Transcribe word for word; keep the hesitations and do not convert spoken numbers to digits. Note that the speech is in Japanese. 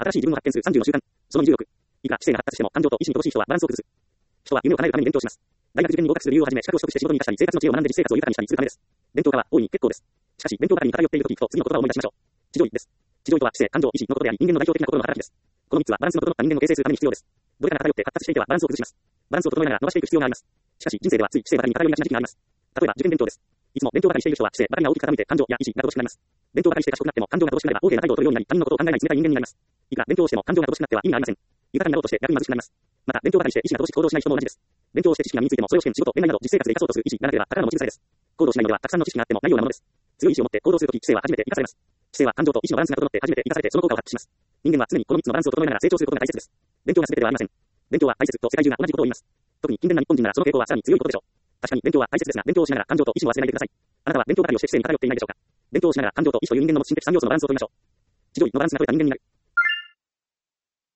新しい自分を発見するさんじゅうの習慣。そのにじゅうろく。いくら知性が発達しても感情と意志に乏しい人はバランスを崩す。人は夢を叶えるために勉強します。大学受験に合格する理由をはじめ、資格を取得して仕事に生かしたり、生活の知恵を学んで実生活を豊かにしたりするためです。勉強家は大いに結構です。しかし、勉強家に偏っているときと次の言葉を思い出しましょう。地上位です。地上位とは知性、感情、意志のことであり、人間の代表的な心の働きです。このみっつはバランスの整った人間を形成するために必要です。どれかが偏って発達していてはバランスを崩します。バランスを整えながら伸ばしていく必要があります。しかし、人生ではつい知性ばかりに偏りがちな時期があります。例えば、受験勉強です。いつも勉強ばかりしている人は知性ばかりが大きく傾いて感情や意志が乏しくなります。勉強ばかりして賢くなっても感情が乏しくなれば大きな態度を取るようになり、他人のことを考えない冷たい人間になります。いくら勉強をしても感情が乏しくなっては意味がありません。豊かになろうとして逆に貧しくなります。また、勉強ばかりして意志が乏しく行動しない人も同じです。勉強をして知識が身についてもそれを試験、仕事、恋愛など実生活で生かそうとする意志がなければ宝の持ち腐れです。行動しないのではたくさんの知識があってもないようなものです。強い意志を持って行動するとき、知性は初めて生かされます。知性は感情と意志のバランスが整って初めて生かされてその効果を発揮します。人間は常にこのみっつのバランスを整えながら成長することが大切です。勉強が全てではありません。勉強は大切と世界中が同じことを言います。特に勤勉な日本人ならその傾向はさらに強いことでしょう。確かに勉強は大切ですが、勉強をしながら感情と意志も忘れないでください。あなたは勉強ばかりをして知性に偏っていないでしょうか。勉強をしながら感情と意志という人間の心的さん要素のバランスを取りましょう。地上位のバランスが取れた人間になる。